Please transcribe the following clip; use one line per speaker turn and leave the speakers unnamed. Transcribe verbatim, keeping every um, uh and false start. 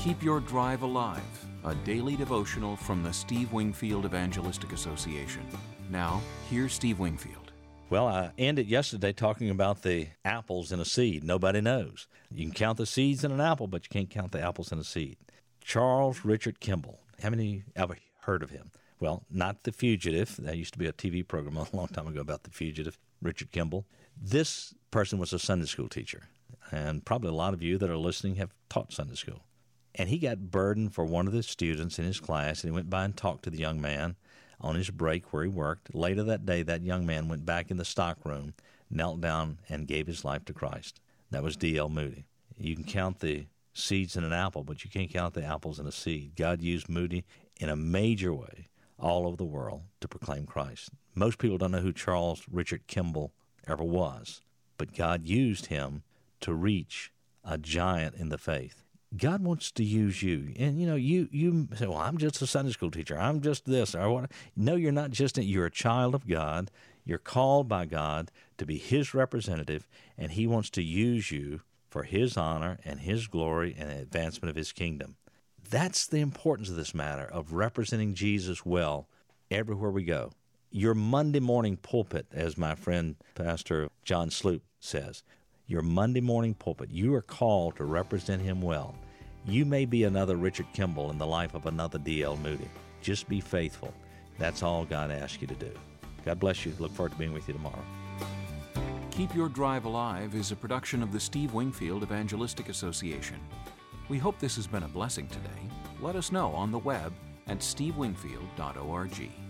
Keep Your Drive Alive, a daily devotional from the Steve Wingfield Evangelistic Association. Now, here's Steve Wingfield.
Well, I ended yesterday talking about the apples in a seed. Nobody knows. You can count the seeds in an apple, but you can't count the apples in a seed. Charles Richard Kimball. How many ever heard of him? Well, not The Fugitive. That used to be a T V program a long time ago about The Fugitive, Richard Kimball. This person was a Sunday school teacher, and probably a lot of you that are listening have taught Sunday school. And he got burdened for one of the students in his class, and he went by and talked to the young man on his break where he worked. Later that day, that young man went back in the stock room, knelt down, and gave his life to Christ. That was D L Moody. You can count the seeds in an apple, but you can't count the apples in a seed. God used Moody in a major way all over the world to proclaim Christ. Most people don't know who Charles Richard Kimball ever was, but God used him to reach a giant in the faith. God wants to use you. And, you know, you, you say, well, I'm just a Sunday school teacher. I'm just this or what. No, you're not just a, you're a child of God. You're called by God to be His representative, and He wants to use you for His honor and His glory and advancement of His kingdom. That's the importance of this matter, of representing Jesus well everywhere we go. Your Monday morning pulpit, as my friend Pastor John Sloop says, your Monday morning pulpit, you are called to represent Him well. You may be another Richard Kimball in the life of another D L Moody. Just be faithful. That's all God asks you to do. God bless you. Look forward to being with you tomorrow.
Keep Your Drive Alive is a production of the Steve Wingfield Evangelistic Association. We hope this has been a blessing today. Let us know on the web at steve wingfield dot org.